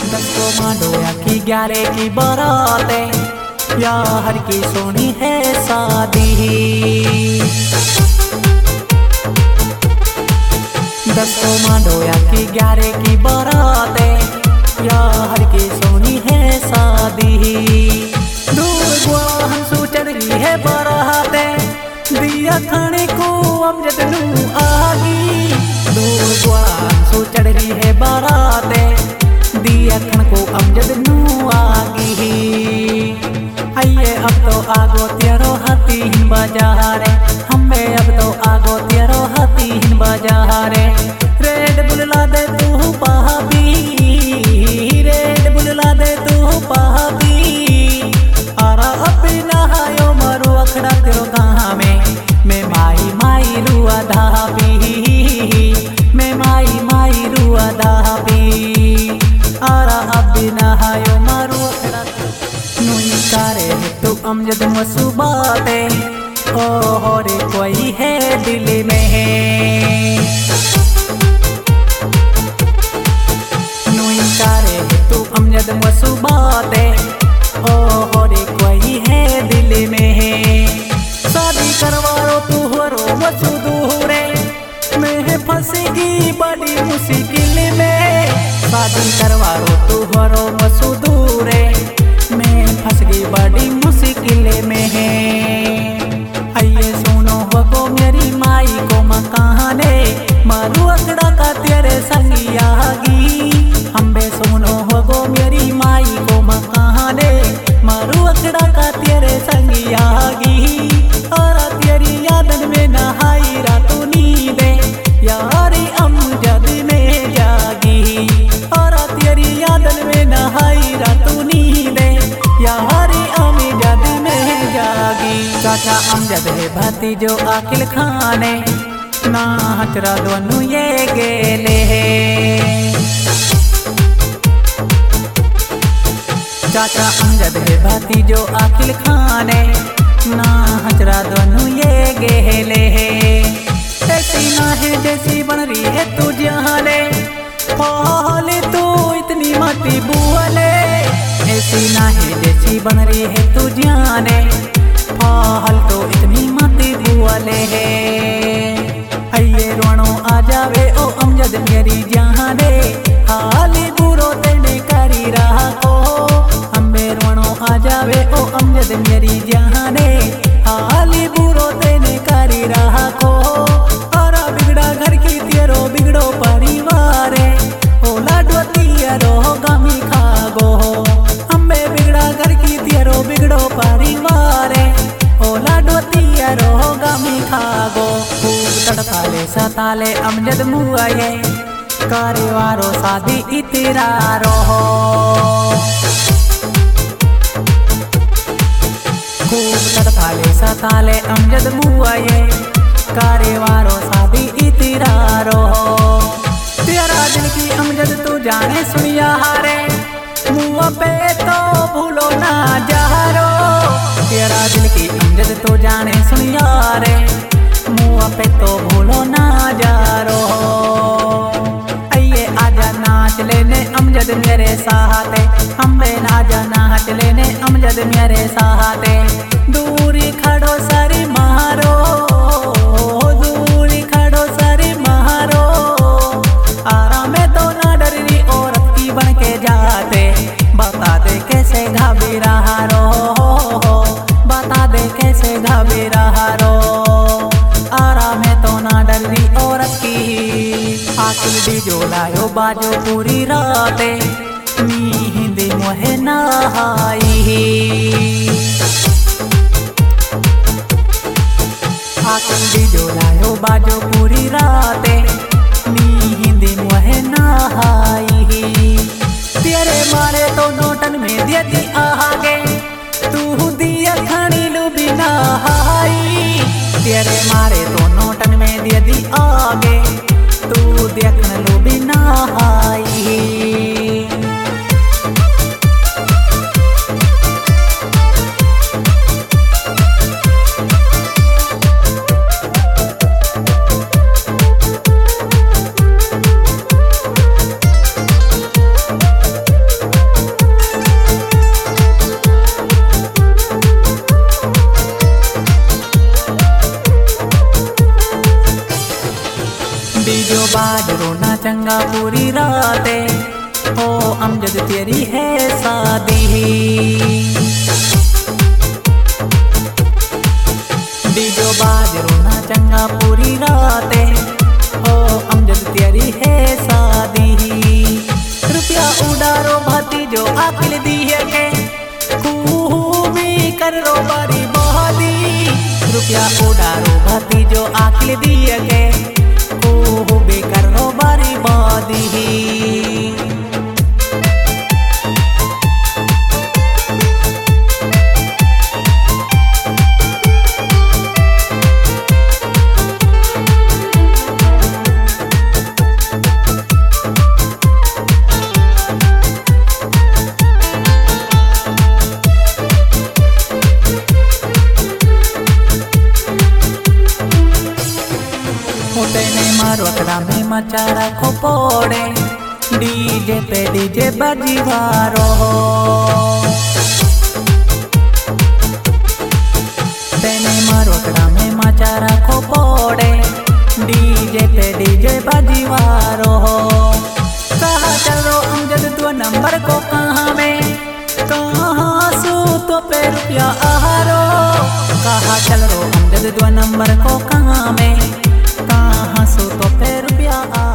10 को मांडो या कि 11 की बारातें, यार की सोनी है शादी। 10 को मांडो या कि 11 की बारातें, यार की सोनी है शादी। दूर वाहन सु चढ़ रही है बारातें, दिया खाने को अमजद नू आगी। दूर वाहन सु चढ़ रही है बारातें, दिया खाने को अमजद नू आगी। आइए अब तो आगो तेरो हाथी हिन बाजारे, हमें अब तो आगो तेरो हाथी हिन बाजारे। रेड बुल ला दे तू पाबी, रेड बुल ला दे तू पाबी। आरा अपी नहायो मारू अखड़ा तेरो कहाँ में, मैं माई माई रुआ धाबी, मैं माई माई रुआ धाबी। आरा अपी नहायो मारू अखड़ा नुई करे तू अमजद मसूबाते, ओ हो रे कोई है दिल में है। नुई करे तू अमजद मसूबाते, ओ हो रे कोई है दिल में है। शादी करवारो तू हरो मसूदूरे, मैं फंसेगी बड़ी मुश्किल में। शादी करवारो तू हरो मसूदूरे, मैं फंस गई बड़ी मुश्किल में है। आइए सुनो हो मेरी माई को मकाने, मारू अकड़ा का तेरे संगियागी। हम्बे सुनो हो मेरी माई को मकाने, मारू अकड़ा का तेरे संगियागी। और तेरी यादन में नहाई रातों नींदे, यारी अमजद में जागी। और तेरी यादन में नहाई रातों नींदे, यारी अमजद में जागी। चाचा अमजद है भतीजो आकिल खाने, ना हचरा दोनों ये गेले है। चाचा अमजद है भतीजो आकिल खाने, ना हचरा दोनों ये गेले है। ऐसी ना है जैसी बन रही है तू जाने, पहले तू इतनी मती बुआले। ऐसी ना है जैसी बन रही है तू जाने, पहल तो इतनी मती बुआले है। आइए रोनो आ जावे ओ अमजद मेरी जाने, हाली बुरो तेने करी रहा को। हमें रोनो आ जावे ओ अमजद मेरी जाने, हाली बुरो तेने करी रहा को। और बिगड़ा घर की तेरो बिगड़ो परिवार, ओ लाडो तेरो गमी खागो। हमें बिगड़ा घर की तेरो बिगड़ो परिवार, ओ लाडो तेरो गमी खागो। खूब तड़काले सताले अमजद मुआये, कारेवारो शादी इतरारो। खूब तड़काले सताले अमजद मुआये, कारेवारो शादी इतरारो। तेरा दिल की अमजद तू जाने सुनिया हारे, मुआ पे तो भूलो ना जहारो। तेरा दिल की अमजद तू जाने सुनिया रे, मुआ पे तो भूलो ना जारो। आइए आजा नाच लेने अमजद मेरे साथे, हमें आजा नाच लेने अमजद मेरे साथे। दूरी खड़ो सारी मारो, दूरी खड़ो सारी मारो। आराम में तो ना डरी औरत की बन के जाते, बता दे कैसे घबरा रो, बता दे कैसे घबरा रो। आराम में तो ना डरी औरत की, आकिल डीजो लायो बाजो पूरी राते, नींद मोहे नहाई। आकिल डीजो लायो बाजो पूरी राते, नींद मोहे नहाई। तेरे मारे तो नोटन में देती आगे, तू दिया खानी लू बिना हाई। तेरे मारे तो नोटन में देती आगे, तू देखन लू बिना हाई। चंगा पूरी रातें ओ अमजद तेरी है शादी। डीजो बाज रोना चंगा पूरी रातें ओ अमजद तेरी है शादी। रुपया उड़ारो भाती जो आकिल दिए के खूबी कर रो बारी बहादी। रुपया उड़ारो भाती जो आकिल दिए के खूबी कर रो बारी बहादी। तेने मारो अकड़ा में मचारा को पोड़े डीजे पे डीजे बजीवारो। तेने मारो अकड़ा में मचारा को पोड़े डीजे पे डीजे बजीवारो। कहा चलो अमजद दो नंबर को कहाँ में कहाँ सू तो पे रुपया आहारो। कहा चलो अमजद दो नंबर को कहाँ में कहाँ सो तो पे रुपया।